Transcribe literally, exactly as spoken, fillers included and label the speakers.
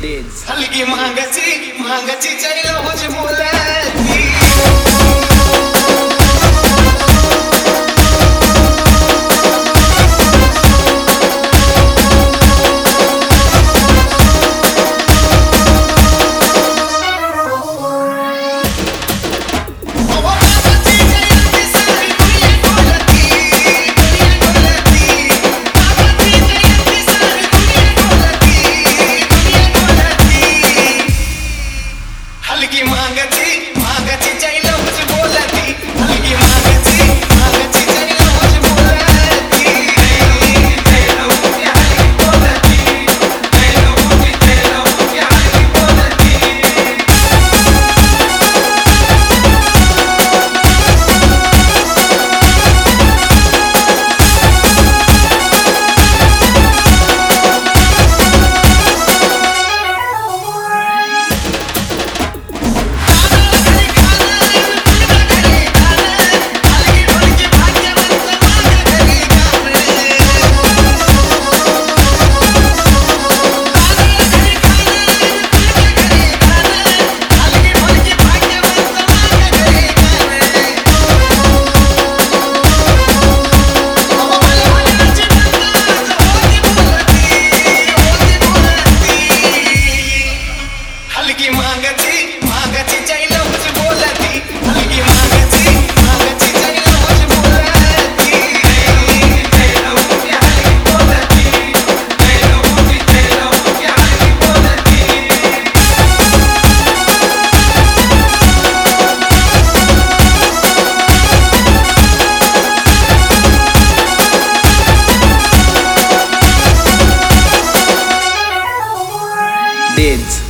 Speaker 1: हलकी मांगाची मांगाची चैन होज बोलती हलकी मांगाची मांगाची चैन होज बोलती हलकी मांगाची मांगाची चैन होज बोलती चैन होती हलकी बोलती चैन होती चैन होती हलकी बोलती हलकी मांगाची मांगाची चैन होज बोलती हलकी मांगाची मांगाची चैन होज बोलती चैन होती हलकी बोलती चैन होती चैन होती हलकी बोलती
Speaker 2: Deeds.